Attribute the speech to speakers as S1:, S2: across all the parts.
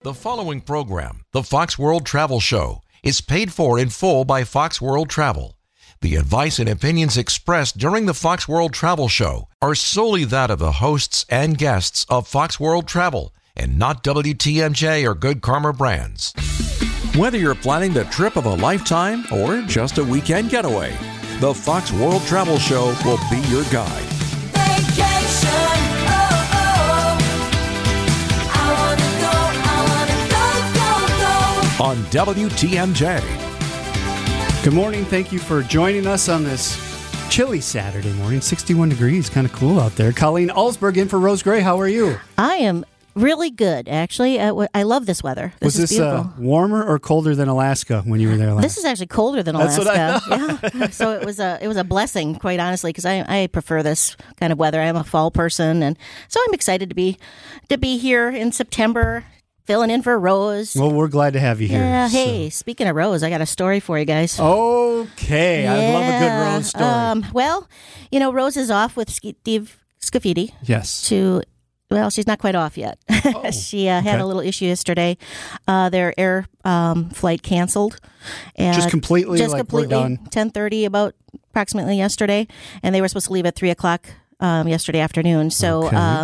S1: The following program, the Fox World Travel Show, is paid for in full by Fox World Travel. The advice and opinions expressed during the Fox World Travel Show are solely that of the hosts and guests of Fox World Travel and not WTMJ or Good Karma brands. Whether you're planning the trip of a lifetime or just a weekend getaway, the Fox World Travel Show will be your guide.
S2: Vacation, I wanna go,
S1: On WTMJ.
S3: Good morning. Thank you for joining us on this chilly Saturday morning. 61 degrees, kind of cool out there. Colleen Alsberg in for Rose Gray. How are you?
S4: I am really good, actually. I love this weather.
S3: Was this
S4: beautiful.
S3: Warmer or colder than Alaska when you were there last?
S4: This is actually colder than
S3: That's
S4: Alaska.
S3: what
S4: Yeah. So it was a blessing, quite honestly, because I prefer this kind of weather. I'm a fall person, and so I'm excited to be here in September. Filling in for Rose.
S3: Well, we're glad to have you here.
S4: Yeah, hey, speaking of Rose, I got a story for you guys.
S3: Okay, I love a good Rose story.
S4: Well, Rose is off with Steve Scafidi.
S3: Yes.
S4: Well, she's not quite off yet.
S3: Oh,
S4: She had a little issue yesterday. Their air flight canceled.
S3: Just completely,
S4: Just
S3: like
S4: completely,
S3: we're done.
S4: 10:30 about approximately yesterday. And they were supposed to leave at 3 o'clock yesterday afternoon. So
S3: Okay.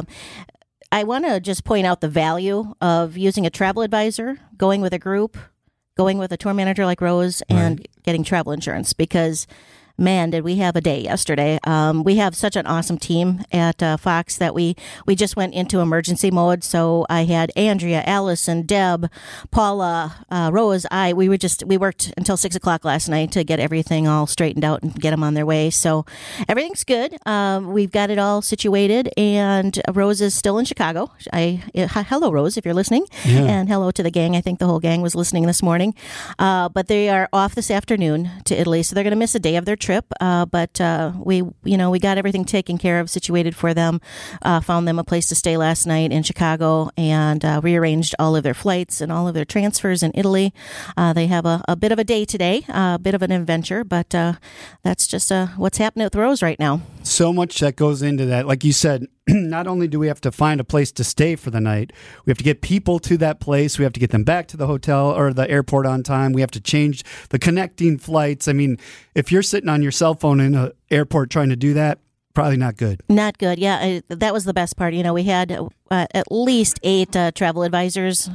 S4: I want to just point out the value of using a travel advisor, going with a group, going with a tour manager like Rose, and getting travel insurance because, man, did we have a day yesterday. We have such an awesome team at Fox that we just went into emergency mode. So I had Andrea, Allison, Deb, Paula, Rose, we worked until 6 o'clock last night to get everything all straightened out and get them on their way. So everything's good. We've got it all situated, and Rose is still in Chicago. Hello, Rose, if you're listening, and hello to the gang. I think the whole gang was listening this morning. But they are off this afternoon to Italy, so they're going to miss a day of their trip. But we got everything taken care of, situated for them. Found them a place to stay last night in Chicago, and rearranged all of their flights and all of their transfers in Italy. They have a bit of a day today, a bit of an adventure, but that's just what's happening with Rose right now.
S3: So much that goes into that. Like you said, not only do we have to find a place to stay for the night, we have to get people to that place. We have to get them back to the hotel or the airport on time. We have to change the connecting flights. I mean, if you're sitting on your cell phone in an airport trying to do that, probably not good.
S4: Not good. Yeah, that was the best part. We had at least 8 travel advisors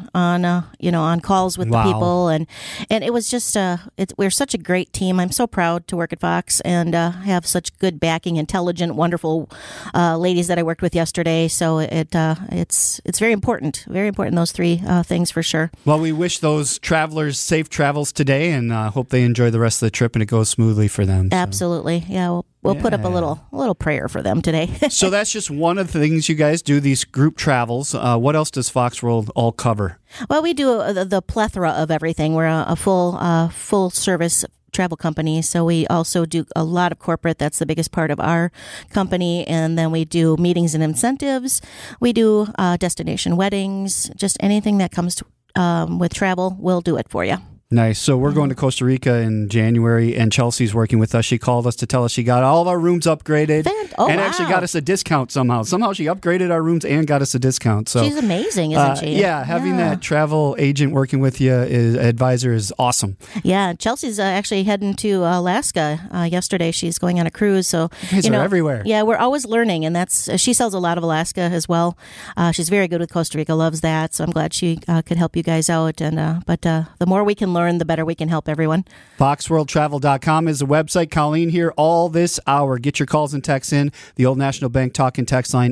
S4: on calls with the people, and it was just we're such a great team. I'm so proud to work at Fox and have such good backing, intelligent, wonderful ladies that I worked with yesterday. So it's very important, those 3 things for sure.
S3: Well, we wish those travelers safe travels today, and hope they enjoy the rest of the trip and it goes smoothly for them. So.
S4: Absolutely, yeah. We'll put up a little prayer for them today.
S3: So that's just one of the things you guys do, these group travels. What else does Fox World all cover?
S4: Well, we do the plethora of everything. We're a full service travel company, so we also do a lot of corporate. That's the biggest part of our company. And then we do meetings and incentives. We do destination weddings. Just anything that comes with travel, we'll do it for you.
S3: Nice. So we're going to Costa Rica in January, and Chelsea's working with us. She called us to tell us she got all of our rooms upgraded actually got us a discount somehow. Somehow she upgraded our rooms and got us a discount. So
S4: she's amazing, isn't she?
S3: Yeah, having that travel agent working with you, advisor, is awesome.
S4: Yeah, Chelsea's actually heading to Alaska yesterday. She's going on a cruise. So
S3: you guys are everywhere.
S4: Yeah, we're always learning, and she sells a lot of Alaska as well. She's very good with Costa Rica, loves that. So I'm glad she could help you guys out. And but the more we can learn, the better we can help everyone.
S3: FoxWorldTravel.com is the website. Colleen here all this hour. Get your calls and texts in. The Old National Bank talk and text line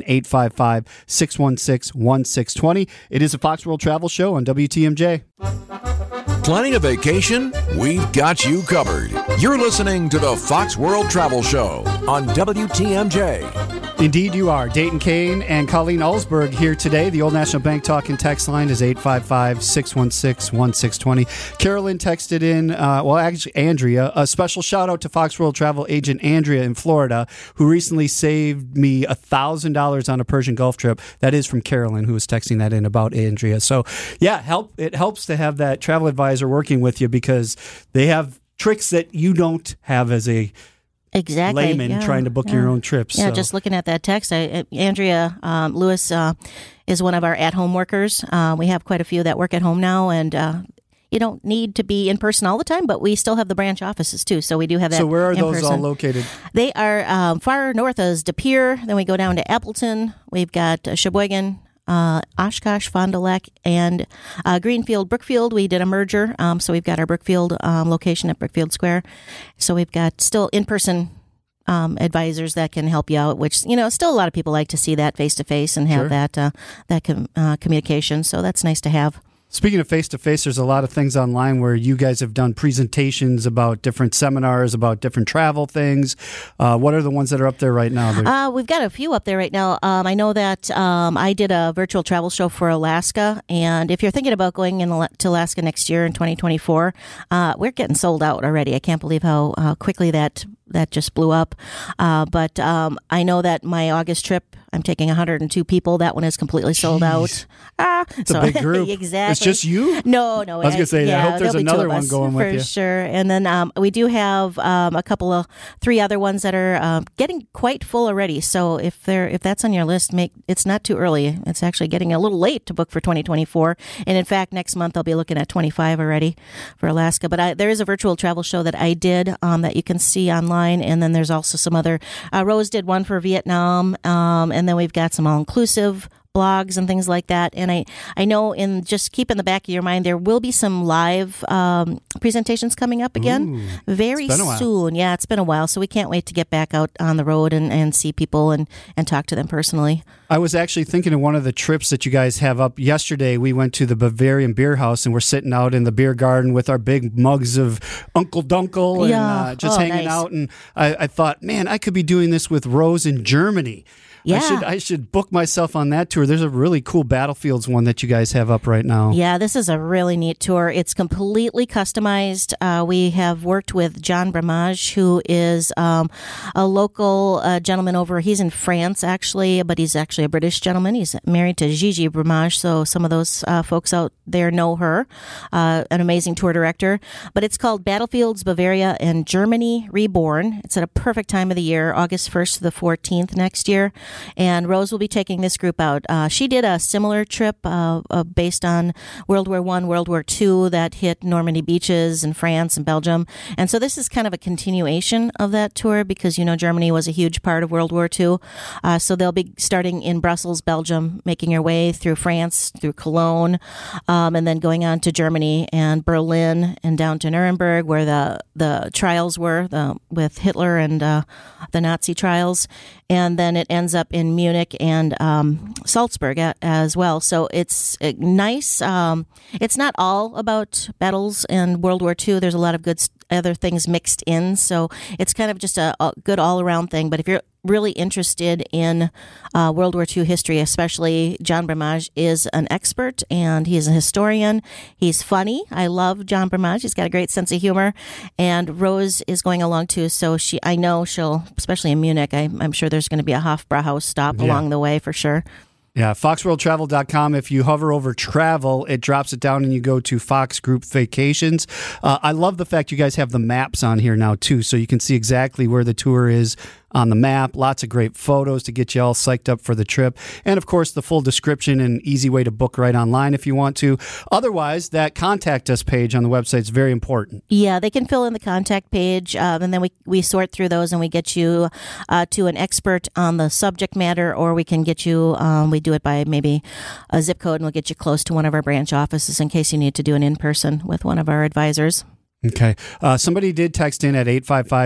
S3: 855-616-1620. It is a Fox World Travel Show on WTMJ.
S1: Planning a vacation? We've got you covered. You're listening to the Fox World Travel Show on WTMJ.
S3: Indeed you are. Dayton Kane and Colleen Alsberg here today. The Old National Bank talk and text line is 855-616-1620. Carolyn texted in, actually Andrea, a special shout out to Fox World Travel agent Andrea in Florida, who recently saved me $1,000 on a Persian Gulf trip. That is from Carolyn, who was texting that in about Andrea. So yeah, it helps to have that travel advisor working with you because they have tricks that you don't have as a
S4: exactly
S3: layman trying to book your own trips.
S4: Yeah,
S3: so.
S4: just looking at that text, Andrea Lewis is one of our at-home workers. We have quite a few that work at home now, and you don't need to be in person all the time, but we still have the branch offices too. So we do have that.
S3: So where are
S4: in
S3: those
S4: person.
S3: all located?
S4: They are far north as De Pere. Then we go down to Appleton. We've got Sheboygan, Oshkosh, Fond du Lac, and Greenfield, Brookfield. We did a merger, so we've got our Brookfield location at Brookfield Square. So we've got still in-person advisors that can help you out, which, still a lot of people like to see that face-to-face and have that communication. So that's nice to have.
S3: Speaking of face-to-face, there's a lot of things online where you guys have done presentations about different seminars, about different travel things. What are the ones that are up there right now?
S4: We've got a few up there right now. I know that I did a virtual travel show for Alaska, and if you're thinking about going to Alaska next year in 2024, we're getting sold out already. I can't believe how quickly that just blew up. But I know that my August trip, I'm taking 102 people. That one is completely sold out.
S3: It's a big group.
S4: Exactly.
S3: It's just you?
S4: No.
S3: I was going to say, I hope there's another one going with you.
S4: For sure. And then we do have three other ones that are getting quite full already. So if that's on your list, it's not too early. It's actually getting a little late to book for 2024. And in fact, next month I'll be looking at 25 already for Alaska. But there is a virtual travel show that I did that you can see online. And then there's also some other, Rose did one for Vietnam. And then we've got some all-inclusive blogs and things like that. And I know, in just keep in the back of your mind, there will be some live presentations coming up again very soon. Yeah, it's been a while. So we can't wait to get back out on the road and see people and talk to them personally.
S3: I was actually thinking of one of the trips that you guys have up. Yesterday, we went to the Bavarian Beer House, and we're sitting out in the beer garden with our big mugs of Uncle Dunkel and just hanging out. And I thought, man, I could be doing this with Rose in Germany.
S4: Yeah.
S3: I should book myself on that tour. There's a really cool Battlefields one that you guys have up right now.
S4: Yeah, this is a really neat tour. It's completely customized. We have worked with John Bramage, who is a local gentleman he's in France, actually, but he's actually a British gentleman. He's married to Gigi Bramage, so some of those folks out there know her. An amazing tour director. But it's called Battlefields, Bavaria, and Germany Reborn. It's at a perfect time of the year, August 1st to the 14th next year. And Rose will be taking this group out. She did a similar trip based on World War I, World War II that hit Normandy beaches in France and Belgium. And so this is kind of a continuation of that tour because, Germany was a huge part of World War II. So they'll be starting in Brussels, Belgium, making your way through France, through Cologne, and then going on to Germany and Berlin and down to Nuremberg, where the trials were with Hitler and the Nazi trials. And then it ends up in Munich and Salzburg as well. So it's nice. It's not all about battles and World War II. There's a lot of good other things mixed in. So it's kind of just a good all-around thing. But if you're really interested in World War II history, especially John Bramage is an expert and he's a historian. He's funny. I love John Bramage. He's got a great sense of humor. And Rose is going along too. So I know she'll, especially in Munich, I'm sure there's going to be a Hofbrauhaus stop along the way for sure.
S3: Yeah, foxworldtravel.com. If you hover over travel, it drops it down and you go to Fox Group Vacations. I love the fact you guys have the maps on here now, too, so you can see exactly where the tour is on the map. Lots of great photos to get you all psyched up for the trip. And, of course, the full description and easy way to book right online if you want to. Otherwise, that contact us page on the website is very important.
S4: Yeah, they can fill in the contact page, and then we sort through those and we get you to an expert on the subject matter, or we can get you, we do it by maybe a zip code, and we'll get you close to one of our branch offices in case you need to do an in-person with one of our advisors.
S3: Okay. Somebody did text in at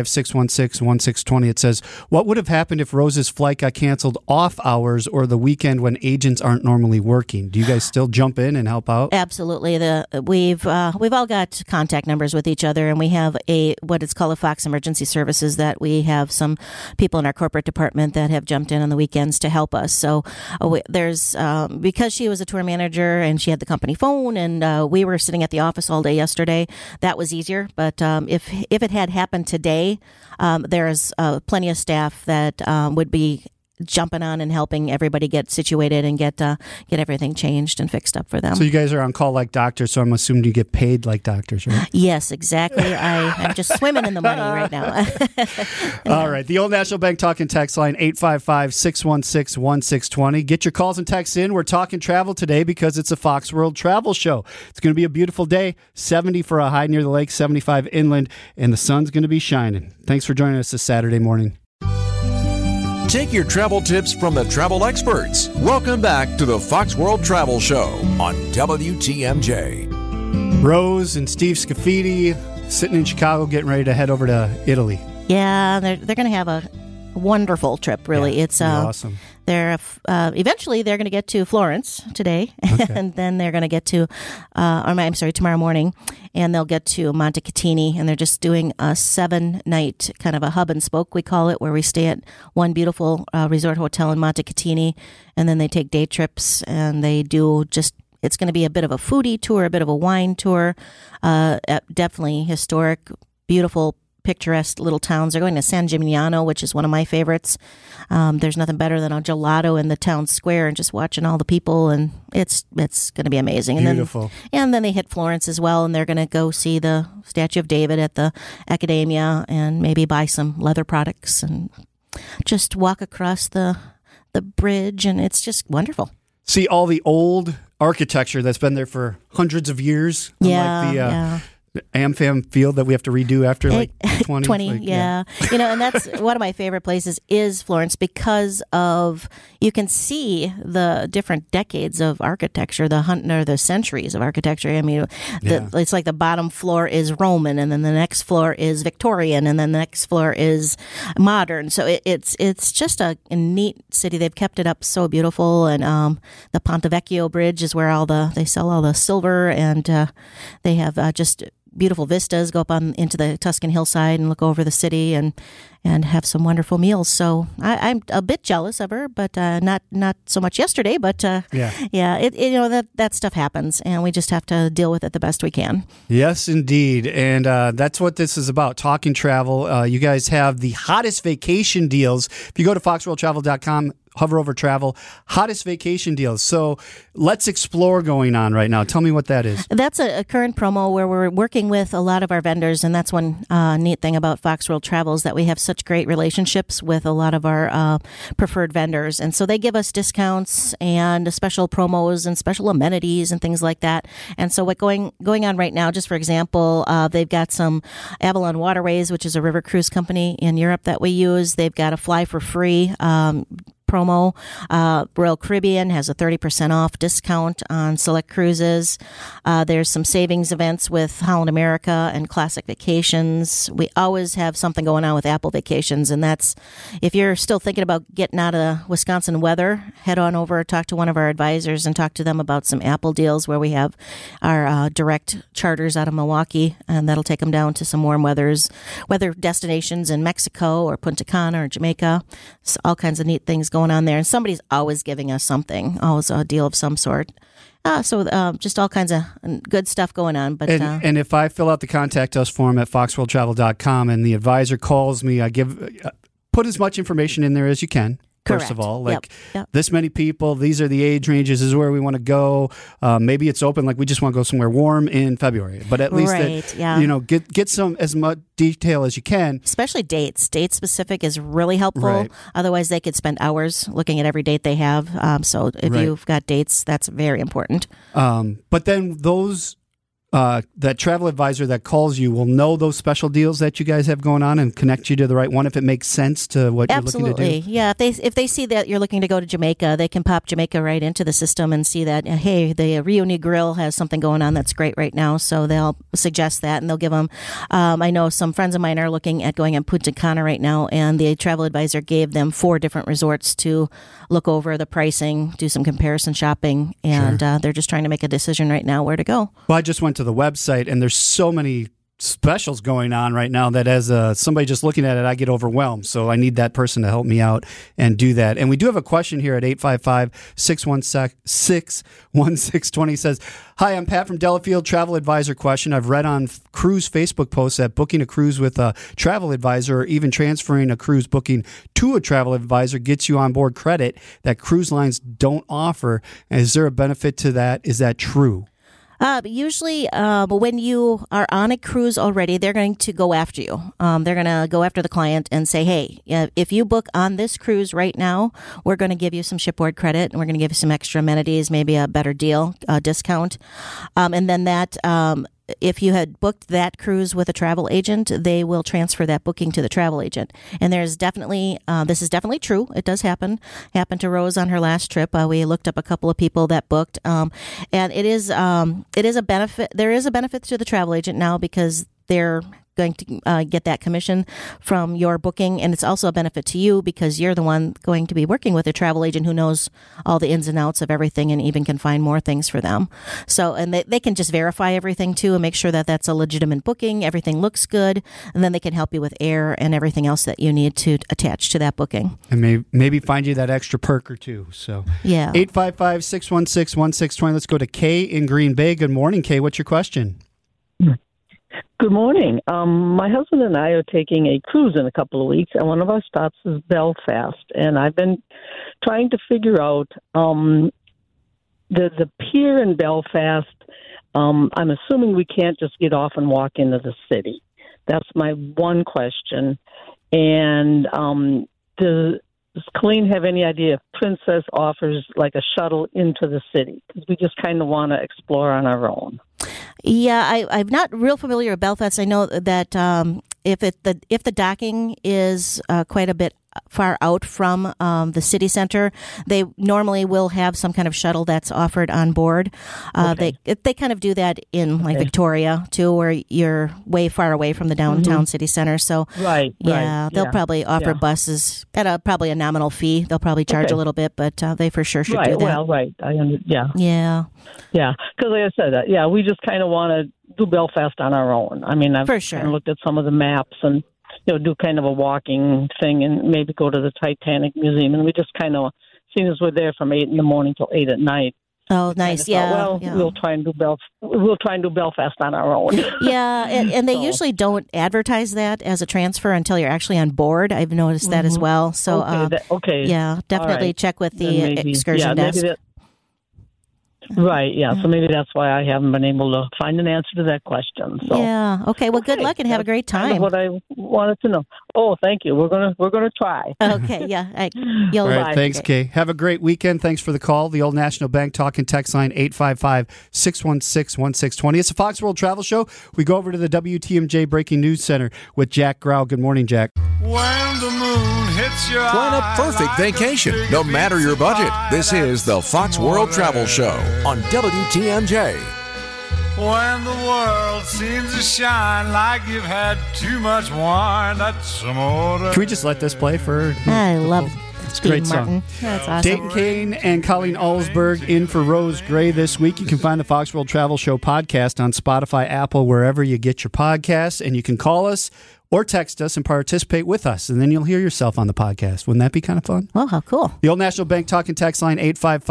S3: 855-616-1620. It says, what would have happened if Rose's flight got canceled off hours or the weekend when agents aren't normally working? Do you guys still jump in and help out?
S4: Absolutely. We've all got contact numbers with each other, and we have what is called a Fox Emergency Services that we have some people in our corporate department that have jumped in on the weekends to help us. So there's because she was a tour manager and she had the company phone, and we were sitting at the office all day yesterday, that was easier. But if it had happened today, there's plenty of staff that would be jumping on and helping everybody get situated and get everything changed and fixed up for them.
S3: So you guys are on call like doctors, so I'm assuming you get paid like doctors, right?
S4: Yes, exactly. I'm just swimming in the money right now.
S3: All right. The Old National Bank talk and text line, 855-616-1620. Get your calls and texts in. We're talking travel today because it's a Fox World Travel Show. It's going to be a beautiful day. 70 for a high near the lake, 75 inland, and the sun's going to be shining. Thanks for joining us this Saturday morning.
S1: Take your travel tips from the travel experts. Welcome back to the Fox World Travel Show on WTMJ.
S3: Rose and Steve Scafidi sitting in Chicago getting ready to head over to Italy.
S4: Yeah, they're going to have a wonderful trip, really.
S3: Yeah,
S4: it's
S3: awesome.
S4: They're eventually they're going to get to Florence today, and then they're going to get to, tomorrow morning, and they'll get to Montecatini, and they're just doing a 7-night kind of a hub and spoke, we call it, where we stay at one beautiful resort hotel in Montecatini, and then they take day trips, and they do just. It's going to be a bit of a foodie tour, a bit of a wine tour, definitely historic, beautiful, picturesque little towns. They're going to San Gimignano, which is one of my favorites. There's nothing better than a gelato in the town square and just watching all the people, and it's going to be amazing. And
S3: Beautiful.
S4: Then they hit Florence as well, and they're going to go see the Statue of David at the Accademia and maybe buy some leather products and just walk across the bridge, and it's just wonderful.
S3: See all the old architecture that's been there for hundreds of years. Unlike the AmFam field that we have to redo after like 20.
S4: Yeah. And that's one of my favorite places is Florence because of you can see the different decades of architecture, the centuries of architecture. I mean, it's like the bottom floor is Roman, and then the next floor is Victorian, and then the next floor is modern. So it's just a neat city. They've kept it up so beautiful, and the Ponte Vecchio Bridge is where they sell all the silver, and they have just beautiful vistas, go up into the Tuscan hillside and look over the city and have some wonderful meals. So I'm a bit jealous of her, but not so much yesterday. But that stuff happens, and we just have to deal with it the best we can.
S3: Yes, indeed, and that's what this is about. Talking travel. You guys have the hottest vacation deals. If you go to foxworldtravel.com. Hover over travel, hottest vacation deals. So let's explore going on right now. Tell me what that is.
S4: That's a current promo where we're working with a lot of our vendors, and that's one neat thing about Fox World Travel is that we have such great relationships with a lot of our preferred vendors. And so they give us discounts and special promos and special amenities and things like that. And so what going on right now, just for example, they've got some Avalon Waterways, which is a river cruise company in Europe that we use. They've got a fly for free promo. Royal Caribbean has a 30% off discount on select cruises. There's some savings events with Holland America and Classic Vacations. We always have something going on with Apple Vacations, and that's if you're still thinking about getting out of the Wisconsin weather, head on over, talk to one of our advisors, and talk to them about some Apple deals where we have our direct charters out of Milwaukee, and that'll take them down to some warm weather destinations in Mexico or Punta Cana or Jamaica. So all kinds of neat things going on there, and somebody's always giving us something, always a deal of some sort. So just all kinds of good stuff going on. But
S3: and if I fill out the contact us form at foxworldtravel.com and the advisor calls me, I put as much information in there as you can. First
S4: Correct.
S3: of all,
S4: Yep.
S3: this many people, these are the age ranges, this is where we want to go. Maybe it's open, like we just want to go somewhere warm in February. But at least get some as much detail as you can.
S4: Especially dates. Date specific is really helpful.
S3: Right.
S4: Otherwise, they could spend hours looking at every date they have. So if you've got dates, that's very important.
S3: But then those that travel advisor that calls you will know those special deals that you guys have going on and connect you to the right one if it makes sense to what you're looking to do.
S4: Absolutely. Yeah. If they see that you're looking to go to Jamaica, they can pop Jamaica right into the system and see that, hey, the Rioni Grill has something going on that's great right now. So they'll suggest that, and they'll give them. I know some friends of mine are looking at going in Punta Cana right now, and the travel advisor gave them 4 different resorts to look over the pricing, do some comparison shopping, and they're just trying to make a decision right now where to go.
S3: Well, I just went to the website, and there's so many specials going on right now that as somebody just looking at it, I get overwhelmed. So I need that person to help me out and do that. And we do have a question here at 855-616-1620. Says, hi, I'm Pat from Delafield, travel advisor question. I've read on cruise Facebook posts that booking a cruise with a travel advisor or even transferring a cruise booking to a travel advisor gets you on board credit that cruise lines don't offer. Is there a benefit to that? Is that true?
S4: Usually, when you are on a cruise already, they're going to go after you. They're going to go after the client and say, hey, if you book on this cruise right now, we're going to give you some shipboard credit and we're going to give you some extra amenities, maybe a better deal, discount. And then that, if you had booked that cruise with a travel agent, they will transfer that booking to the travel agent. And there's definitely, this is definitely true. It does happen. Happened to Rose on her last trip. We looked up a couple of people that booked. And it is a benefit. There is a benefit to the travel agent now because they're going to get that commission from your booking. And it's also a benefit to you because you're the one going to be working with a travel agent who knows all the ins and outs of everything and even can find more things for them. So, and they can just verify everything too and make sure that that's a legitimate booking. Everything looks good. And then they can help you with air and everything else that you need to attach to that booking.
S3: And maybe find you that extra perk or two. So,
S4: yeah.
S3: 855-616-1620. Let's go to Kay in Green Bay. Good morning, Kay. What's your question?
S5: Good morning. My husband and I are taking a cruise in a couple of weeks, and one of our stops is Belfast. And I've been trying to figure out the pier in Belfast. I'm assuming we can't just get off and walk into the city. That's my one question. And does Colleen have any idea if Princess offers like a shuttle into the city? Because we just kind of want to explore on our own.
S4: Yeah, I'm not real familiar with Belfast. I know that if the docking is quite a bit far out from the city center, they normally will have some kind of shuttle that's offered on board.
S5: Okay.
S4: They kind of do that in like Victoria too, where you're way far away from the downtown city center. So
S5: Right.
S4: they'll probably offer buses at probably a nominal fee. They'll probably charge a little bit, but they for sure should do that.
S5: Well, right.
S4: Yeah.
S5: Because like I said, we just kind of want to do Belfast on our own. I mean, I've
S4: For sure.
S5: kind of looked at some of the maps and do kind of a walking thing and maybe go to the Titanic Museum. And we just kind of, seeing as we're there from 8 in the morning till 8 at night.
S4: Oh, nice.
S5: Thought, we'll try and do Belfast on our own.
S4: Yeah, and they usually don't advertise that as a transfer until you're actually on board. I've noticed that as well. So, definitely check with the excursion desk.
S5: Right, yeah. So maybe that's why I haven't been able to find an answer to that question. So.
S4: Yeah. Okay. Well, good luck and have a great time.
S5: That's what I wanted to know. Oh, thank you. We're gonna try.
S4: Okay. Yeah.
S3: All right. Thanks, Kay. Have a great weekend. Thanks for the call. The Old National Bank talking text line 855-616-1620. It's a Fox World Travel Show. We go over to the WTMJ Breaking News Center with Jack Grau. Good morning, Jack.
S6: When the moon hits your
S1: Plan a
S6: eye
S1: perfect
S6: like
S1: vacation,
S6: a
S1: no
S6: big
S1: matter your budget. This is the Fox World
S6: water.
S1: Travel Show on WTMJ.
S6: When the world seems to shine like you've had too much wine, that's some order.
S3: Can we just let this play for...
S4: I love
S3: It's a great
S4: Martin.
S3: song.
S4: That's awesome.
S3: Dayton Kane and Colleen Allsberg in for Rose Gray this week. You can find the Fox World Travel Show podcast on Spotify, Apple, wherever you get your podcasts. And you can call us or text us and participate with us. And then you'll hear yourself on the podcast. Wouldn't that be kind of fun?
S4: Oh, how cool.
S3: The Old National Bank talking text line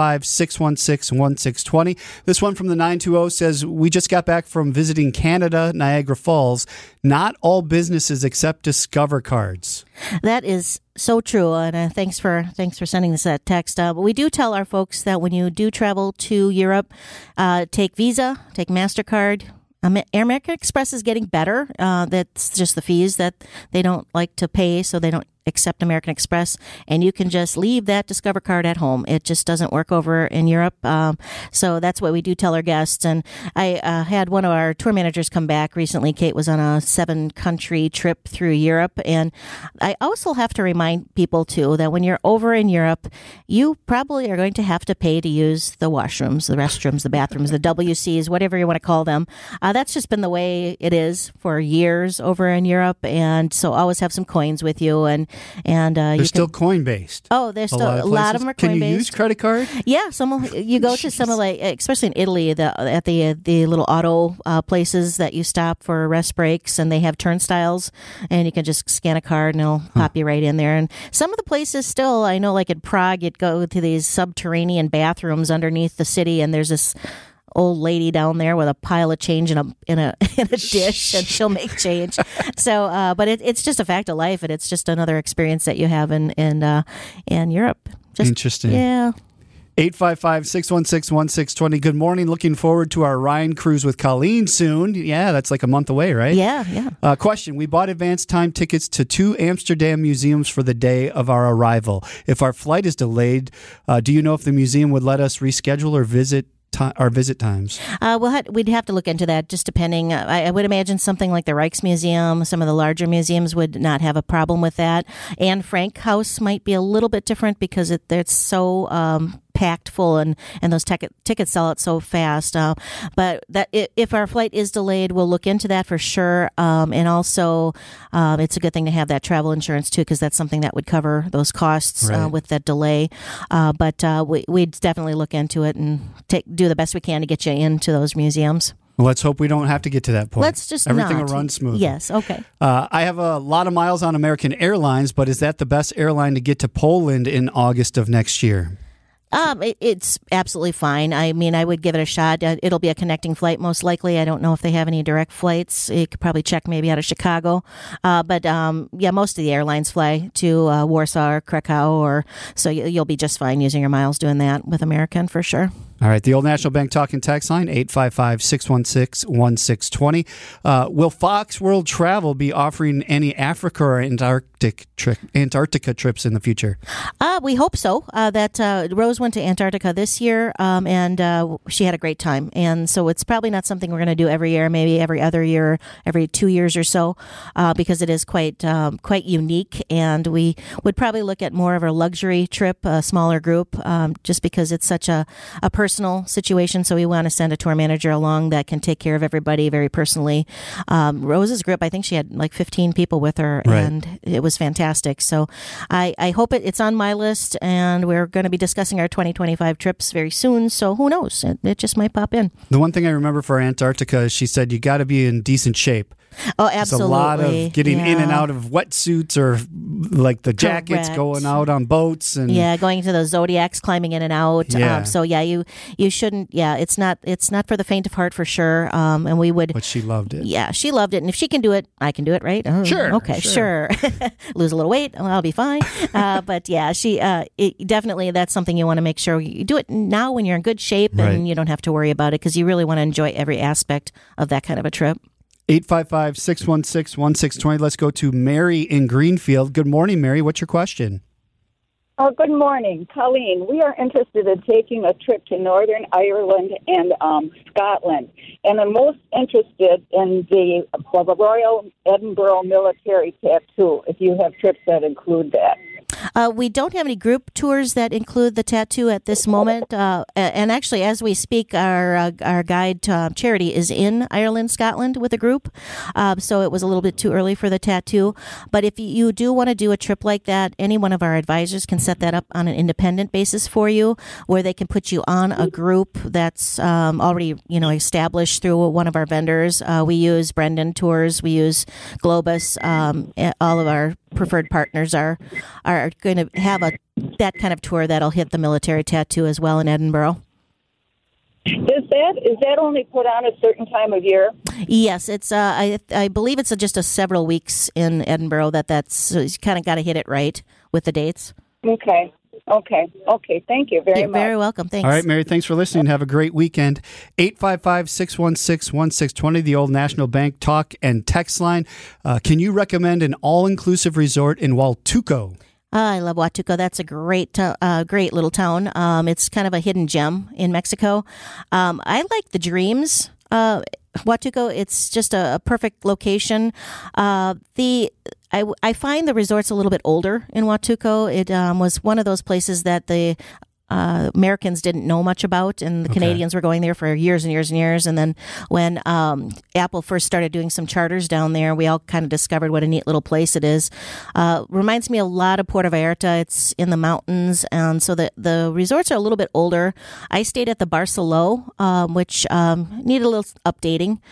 S3: 855-616-1620. This one from the 920 says, we just got back from visiting Canada, Niagara Falls. Not all businesses accept Discover cards.
S4: That is so true, and thanks for sending us that text. But we do tell our folks that when you do travel to Europe, take Visa, take MasterCard. American Express is getting better. That's just the fees that they don't like to pay, so they don't accept American Express, and you can just leave that Discover card at home. It just doesn't work over in Europe. So that's what we do tell our guests. And I had one of our tour managers come back recently. Kate was on a 7-country trip through Europe. And I also have to remind people, too, that when you're over in Europe, you probably are going to have to pay to use the washrooms, the restrooms, the bathrooms, the WCs, whatever you want to call them. That's just been the way it is for years over in Europe. And so always have some coins with you. And and
S3: They're
S4: you
S3: still
S4: can,
S3: coin based.
S4: oh, there's still a lot
S3: places.
S4: of them are
S3: Can
S4: coin
S3: you
S4: based.
S3: use credit card?
S4: Yeah, you go to some of like, especially in Italy, at the little auto places that you stop for rest breaks, and they have turnstiles, and you can just scan a card and it'll pop you right in there. And some of the places still, I know, like in Prague, you'd go to these subterranean bathrooms underneath the city, and there's this old lady down there with a pile of change in a dish, and she'll make change. So, but it's just a fact of life, and it's just another experience that you have in Europe. Just,
S3: Interesting.
S4: Yeah.
S3: 855-616-1620. Good morning. Looking forward to our Rhine cruise with Colleen soon. Yeah, that's like a month away, right?
S4: Yeah.
S3: Question. We bought advance time tickets to 2 Amsterdam museums for the day of our arrival. If our flight is delayed, do you know if the museum would let us reschedule or visit our visit times?
S4: We'd have to look into that, just depending. I would imagine something like the Rijksmuseum, some of the larger museums would not have a problem with that. Anne Frank House might be a little bit different because it's so packed full, and those tickets sell out so fast. But that if our flight is delayed, we'll look into that for sure. And also, it's a good thing to have that travel insurance too, because that's something that would cover those costs with that delay. But we'd definitely look into it and do the best we can to get you into those museums.
S3: Well, let's hope we don't have to get to that point.
S4: Let's just
S3: everything
S4: not.
S3: will run smooth.
S4: Yes. Okay.
S3: I have a lot of miles on American Airlines, but is that the best airline to get to Poland in August of next year?
S4: It's absolutely fine. I mean, I would give it a shot. It'll be a connecting flight, most likely. I don't know if they have any direct flights. You could probably check maybe out of Chicago. But most of the airlines fly to Warsaw or Krakow, so you'll be just fine using your miles doing that with American for sure.
S3: All right, the Old National Bank talking text line, 855-616-1620. Will Fox World Travel be offering any Africa or Antarctica trips in the future?
S4: We hope so. Rose went to Antarctica this year, and she had a great time. And so it's probably not something we're going to do every year, maybe every other year, every 2 years or so, because it is quite unique. And we would probably look at more of a luxury trip, a smaller group, just because it's such a personal situation. So we want to send a tour manager along that can take care of everybody very personally. Rose's group, I think she had like 15 people with her, and it was fantastic. So I hope it's on my list, and we're going to be discussing our 2025 trips very soon. So who knows? It just might pop in.
S3: The one thing I remember for Antarctica is she said you got to be in decent shape.
S4: Oh, absolutely.
S3: It's a lot of getting in and out of wetsuits, or like the jackets, going out on boats, and
S4: going to those Zodiacs, climbing in and out.
S3: Yeah.
S4: You shouldn't. Yeah, it's not for the faint of heart for sure. And we would.
S3: But she loved it.
S4: Yeah, she loved it, and if she can do it, I can do it, right? Oh,
S3: sure.
S4: Okay, sure. Lose a little weight, I'll be fine. But yeah, definitely that's something you want to make sure you do it now when you're in good shape, and you don't have to worry about it, because you really want to enjoy every aspect of that kind of a trip.
S3: 855-616-1620. Let's go to Mary in Greenfield. Good morning, Mary. What's your question?
S7: Oh, good morning, Colleen. We are interested in taking a trip to Northern Ireland and Scotland, and I'm most interested in the Royal Edinburgh Military Tattoo, if you have trips that include that.
S4: We don't have any group tours that include the tattoo at this moment. And actually, as we speak, our guide Charity is in Ireland, Scotland with a group. So it was a little bit too early for the tattoo. But if you do want to do a trip like that, any one of our advisors can set that up on an independent basis for you, where they can put you on a group that's already established through one of our vendors. We use Brendan Tours. We use Globus. All of our preferred partners are going to have that kind of tour that'll hit the military tattoo as well in Edinburgh.
S7: Is that only put on a certain time of year?
S4: Yes, it's. I believe it's just a several weeks in Edinburgh. That's you kind of got to hit it right with the dates.
S7: Okay. Thank you very much.
S4: You're very welcome. Thanks.
S3: All right, Mary, thanks for listening. Have a great weekend. 855-616-1620, the Old National Bank talk and text line. Can you recommend an all-inclusive resort in Huatulco?
S4: I love Huatulco. That's a great little town. It's kind of a hidden gem in Mexico. I like the Dreams. Huatulco, it's just a perfect location. I find the resort's a little bit older in Huatulco. It was one of those places that the Americans didn't know much about, and the Canadians were going there for years and years and years. And then when Apple first started doing some charters down there, we all kind of discovered what a neat little place it is. Reminds me a lot of Puerto Vallarta. It's in the mountains, and so the resorts are a little bit older. I stayed at the Barceló, which needed a little updating.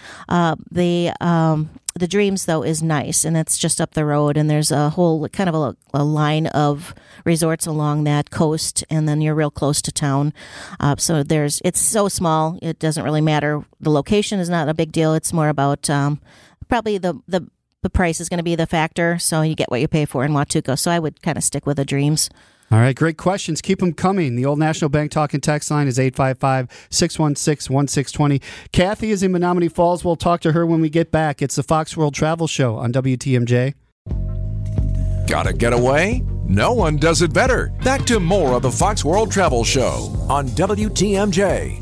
S4: The Dreams, though, is nice, and it's just up the road, and there's a whole kind of a line of resorts along that coast, and then you're real close to town. So it's so small, it doesn't really matter. The location is not a big deal. It's more about probably the price is going to be the factor, so you get what you pay for in Huatuco. So I would kind of stick with the Dreams.
S3: All right, great questions. Keep them coming. The Old National Bank talk and text line is 855-616-1620. Kathy is in Menominee Falls. We'll talk to her when we get back. It's the Fox World Travel Show on WTMJ.
S1: Gotta get away? No one does it better. Back to more of the Fox World Travel Show on WTMJ.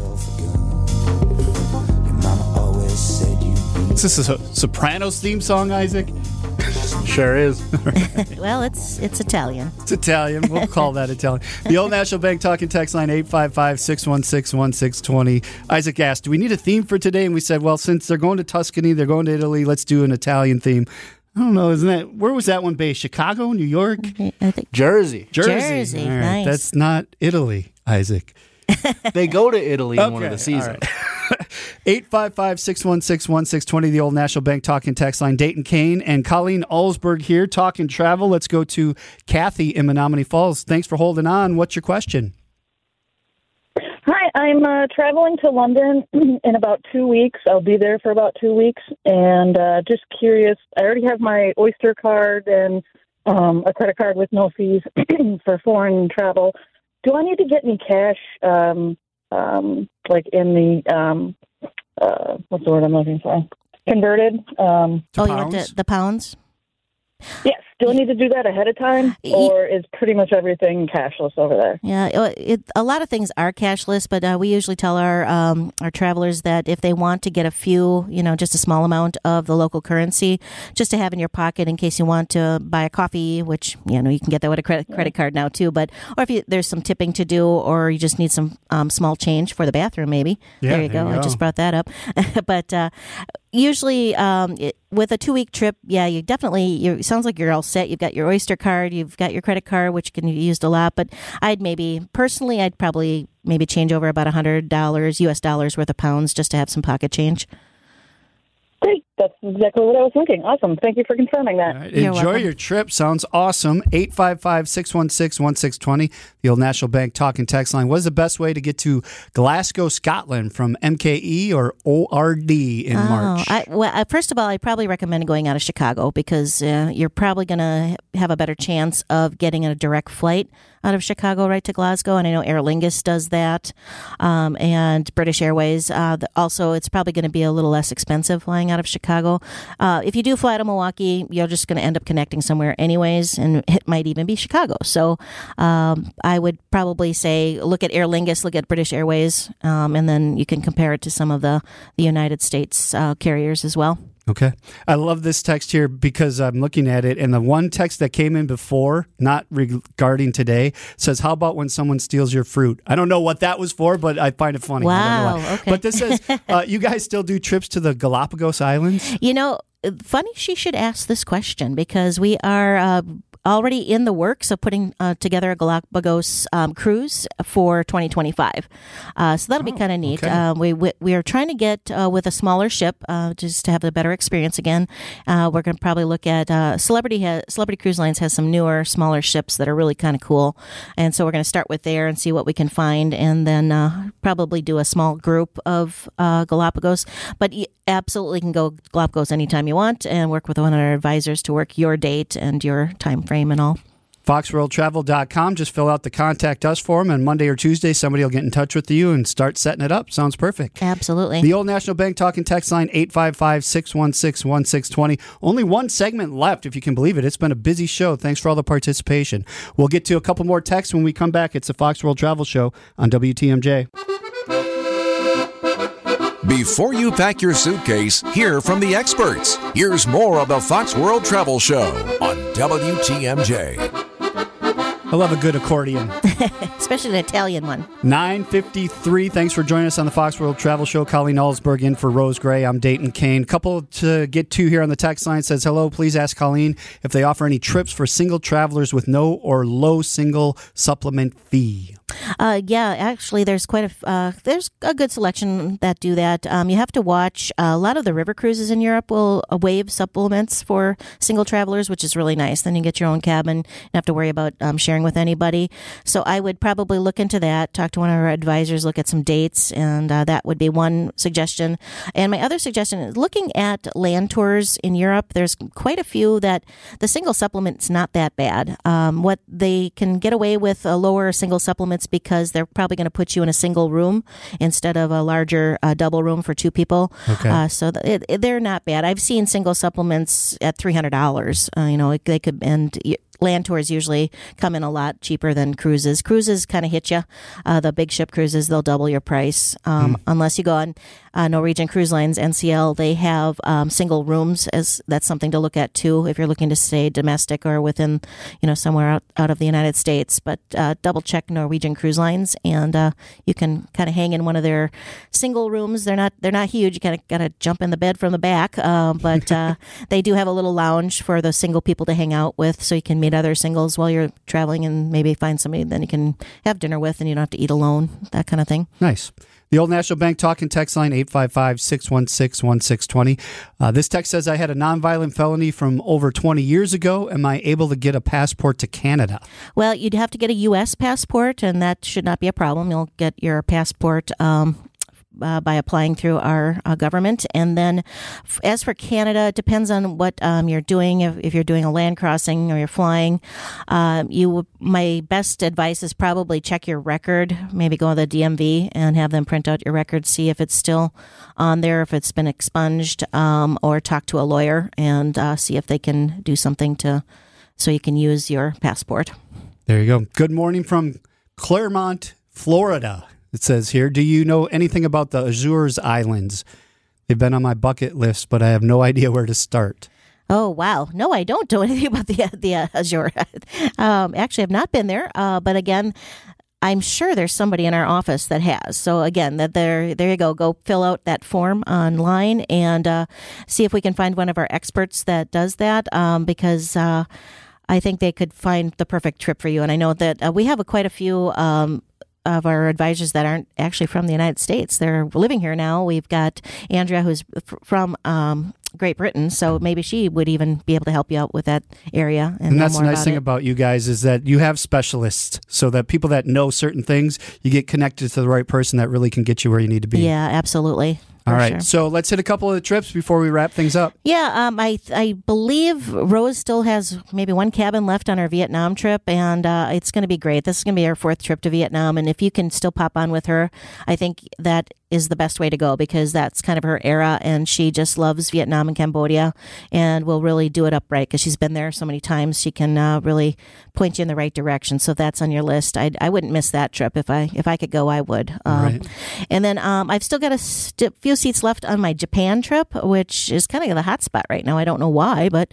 S3: Is this a Sopranos theme song, Isaac?
S8: Sure is.
S4: Well, it's Italian.
S3: It's Italian. We'll call that Italian. The Old National Bank talking text line 855-616-1620. Isaac asked, do we need a theme for today? And we said, well, since they're going to Tuscany, they're going to Italy, let's do an Italian theme. I don't know, where was that one based? Chicago, New York?
S4: I think
S8: Jersey.
S3: All right,
S4: nice.
S3: that's not Italy, Isaac.
S8: They go to Italy in one of the seasons.
S3: 855-616-1620, the Old National Bank talking text line. Dayton Kane and Colleen Allsberg here talking travel. Let's go to Kathy in Menominee Falls. Thanks for holding on. What's your question?
S7: Hi, I'm traveling to London in about 2 weeks. I'll be there for about 2 weeks, and just curious. I already have my Oyster card and a credit card with no fees for foreign travel. Do I need to get any cash, like in the what's the word I'm looking for? Converted?
S4: you want the pounds?
S7: Yes. Do I need to do that ahead of time, or is pretty much everything cashless over there?
S4: Yeah, a lot of things are cashless, but we usually tell our travelers that if they want to get a few, just a small amount of the local currency, just to have in your pocket in case you want to buy a coffee, which you can get that with a credit card now too. But or if there's some tipping to do, or you just need some small change for the bathroom, maybe.
S3: Yeah,
S4: there you go. I just brought that up, but. Usually, with a 2-week trip, you definitely, it sounds like you're all set. You've got your Oyster card, you've got your credit card, which can be used a lot. But I'd probably change over about $100 US dollars worth of pounds just to have some pocket change.
S7: Great. That's exactly what I was thinking. Awesome. Thank you for confirming that.
S3: Right. Enjoy your trip. Sounds awesome. 855-616-1620, the Old National Bank talking text line. What is the best way to get to Glasgow, Scotland from MKE or ORD in March?
S4: First of all, I'd probably recommend going out of Chicago because you're probably going to have a better chance of getting a direct flight out of Chicago right to Glasgow, and I know Aer Lingus does that, and British Airways. Also, it's probably going to be a little less expensive flying out of Chicago. If you do fly to Milwaukee, you're just going to end up connecting somewhere anyways, and it might even be Chicago. So I would probably say look at Aer Lingus, look at British Airways, and then you can compare it to some of the United States carriers as well.
S3: Okay. I love this text here because I'm looking at it, and the one text that came in before, not regarding today, says, how about when someone steals your fruit? I don't know what that was for, but I find it funny.
S4: Wow. Okay.
S3: But this says, you guys still do trips to the Galapagos Islands?
S4: Funny she should ask this question because we are already in the works of putting together a Galapagos cruise for 2025. So that'll be kind of neat. Okay. We are trying to get with a smaller ship just to have a better experience again. We're going to probably look at Celebrity Cruise Lines has some newer, smaller ships that are really kind of cool. And so we're going to start with there and see what we can find and then probably do a small group of Galapagos. But you absolutely can go Galapagos anytime you want and work with one of our advisors to work your date and your time frame and all.
S3: FoxWorldTravel.com. Just fill out the contact us form, and Monday or Tuesday, somebody will get in touch with you and start setting it up. Sounds perfect.
S4: Absolutely.
S3: The Old National Bank talking text line 855-616-1620. Only one segment left, if you can believe it. It's been a busy show. Thanks for all the participation. We'll get to a couple more texts when we come back. It's the Fox World Travel Show on WTMJ.
S1: Before you pack your suitcase, hear from the experts. Here's more of the Fox World Travel Show on WTMJ.
S3: I love a good accordion.
S4: especially an Italian one.
S3: 9:53. Thanks for joining us on the Fox World Travel Show. Colleen Allsberg in for Rose Gray. I'm Dayton Kane. Couple to get to here on the text line says, hello, please ask Colleen if they offer any trips for single travelers with no or low single supplement fee.
S4: Yeah, actually, there's there's a good selection that do that. You have to watch a lot of the river cruises in Europe will waive supplements for single travelers, which is really nice. Then you get your own cabin, you don't have to worry about sharing with anybody. So I would probably look into that, talk to one of our advisors, look at some dates, and that would be one suggestion. And my other suggestion is looking at land tours in Europe. There's quite a few that the single supplement's not that bad. What they can get away with lower single supplements because they're probably going to put you in a single room instead of a larger double room for two people.
S3: Okay.
S4: So they're not bad. I've seen single supplements at $300. They could, and land tours usually come in a lot cheaper than cruises. Cruises kind of hit you. The big ship cruises, they'll double your price. Unless you go on Norwegian Cruise Lines, NCL, they have single rooms. That's something to look at too if you're looking to stay domestic or within, somewhere out of the United States. But double check Norwegian Cruise Lines, and you can kind of hang in one of their single rooms. They're not huge. You kind of got to jump in the bed from the back, but they do have a little lounge for the single people to hang out with, so you can meet other singles while you're traveling and maybe find somebody then you can have dinner with and you don't have to eat alone, that kind of thing.
S3: Nice. The Old National Bank talking text line, 855-616-1620. This text says, I had a nonviolent felony from over 20 years ago. Am I able to get a passport to Canada?
S4: Well, you'd have to get a U.S. passport, and that should not be a problem. You'll get your passport by applying through our government. And then as for Canada, it depends on what you're doing. If you're doing a land crossing or you're flying, my best advice is probably check your record. Maybe go to the DMV and have them print out your record, see if it's still on there, if it's been expunged, or talk to a lawyer and see if they can do something so you can use your passport.
S3: There you go. Good morning from Claremont, Florida. It says here, do you know anything about the Azores Islands? They've been on my bucket list, but I have no idea where to start.
S4: Oh, wow. No, I don't know anything about the Azure. Actually, I've not been there. But again, I'm sure there's somebody in our office that has. So again, there you go. Go fill out that form online and see if we can find one of our experts that does that because I think they could find the perfect trip for you. And I know that we have quite a few of our advisors that aren't actually from the United States. They're living here now. We've got Andrea, who's from Great Britain, so maybe she would even be able to help you out with that area.
S3: And that's the nice thing about you guys is that you have specialists, so that people that know certain things, you get connected to the right person that really can get you where you need to be.
S4: Yeah, absolutely.
S3: All right,
S4: sure.
S3: So let's hit a couple of the trips before we wrap things up.
S4: Yeah, I believe Rose still has maybe one cabin left on our Vietnam trip, and it's going to be great. This is going to be our 4th trip to Vietnam, and if you can still pop on with her, I think that is the best way to go because that's kind of her era, and she just loves Vietnam and Cambodia, and will really do it upright because she's been there so many times. She can really point you in the right direction. So if that's on your list, I wouldn't miss that trip. If I could go, I would.
S3: Right.
S4: And then I've still got a few seats left on my Japan trip, which is kind of the hot spot right now. I don't know why, but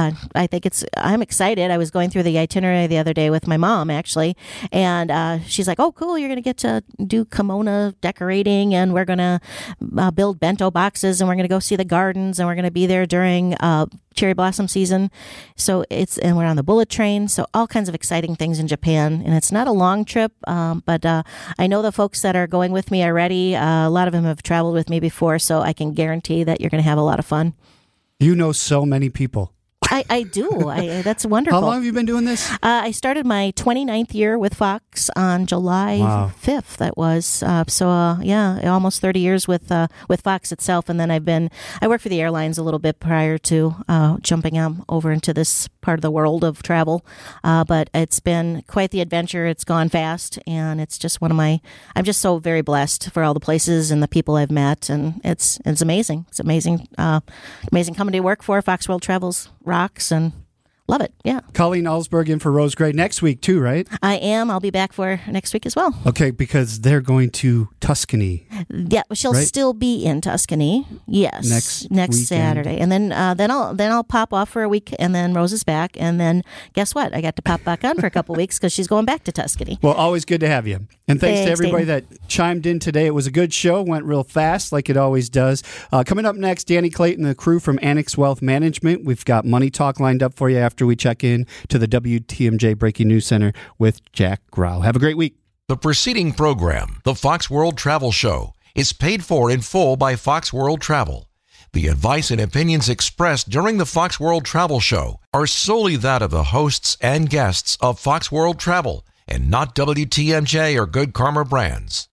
S4: I think I'm excited. I was going through the itinerary the other day with my mom, actually, and she's like, oh, cool, you're going to get to do kimono decorating, and we're going to build bento boxes, and we're going to go see the gardens, and we're going to be there during cherry blossom season. So and we're on the bullet train. So all kinds of exciting things in Japan. And it's not a long trip, but I know the folks that are going with me already. A lot of them have traveled with me before, so I can guarantee that you're going to have a lot of fun.
S3: You know so many people.
S4: I do. That's wonderful.
S3: How long have you been doing this?
S4: I started my 29th year with Fox on July 5th. That was almost 30 years with Fox itself, and then I worked for the airlines a little bit prior to jumping over into this part of the world of travel. But it's been quite the adventure. It's gone fast, and it's just I'm just so very blessed for all the places and the people I've met, and it's amazing. It's amazing company to work for. Fox World Travels rocks and love it. Yeah.
S3: Colleen Allsberg in for Rose Gray next week too, right?
S4: I am. I'll be back for next week as well.
S3: Okay, because they're going to Tuscany
S4: Yeah, she'll
S3: Right?
S4: still be in Tuscany. Yes,
S3: Next
S4: next
S3: weekend.
S4: Saturday, and then I'll pop off for a week, and then Rose is back, and then guess what? I got to pop back on for a couple weeks because she's going back to Tuscany.
S3: Well, always good to have you. And thanks to
S4: Thanks,
S3: everybody that chimed in today. It was a good show. Went real fast like it always does. Coming up next, Danny Clayton and the crew from Annex Wealth Management. We've got Money Talk lined up for you after we check in to the WTMJ Breaking News Center with Jack Grau. Have a great week.
S1: The preceding program, the Fox World Travel Show, is paid for in full by Fox World Travel. The advice and opinions expressed during the Fox World Travel Show are solely that of the hosts and guests of Fox World Travel and not WTMJ or Good Karma Brands.